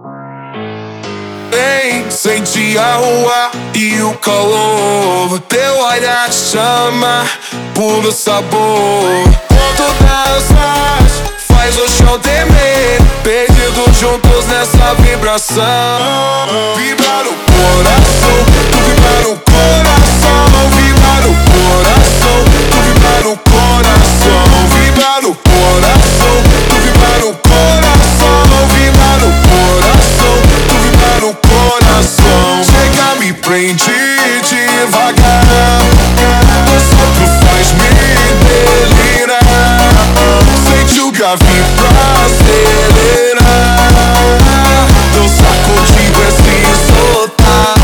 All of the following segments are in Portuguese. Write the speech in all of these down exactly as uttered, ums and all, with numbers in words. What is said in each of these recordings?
Vem, sente a rua e o calor. Teu olhar te chama, puro sabor. Ponto danças, faz o chão tremer. Perdidos juntos nessa vibração. Vibra no coração, tu vibra no coração. Vibra no coração, tu vibra no coração. Vibra no coração, tu vibra no coração. Vibra no coração, tu vibra no coração. Chega, me prende devagar. O sopro faz-me delirar. Sente o grave pra acelerar. Dançar contigo é se soltar.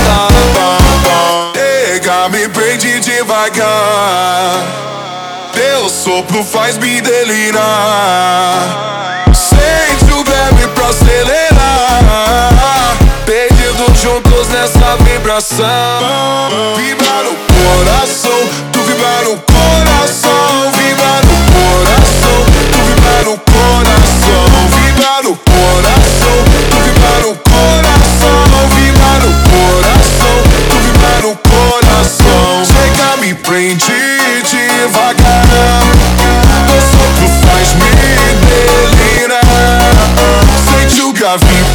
Chega, me prende devagar. Teu sopro faz-me delirar. Sente o grave pra acelerar. Perdidos juntos nessa vibração. Vibra no coração, tu vibra no coração. Vibra no coração, tu vibra no coração. Vibra no coração, tu vibra no coração. Vibra no coração, tu vibra no coração. Chega, me prende devagar. O sopro faz-me delirar. Sente o grave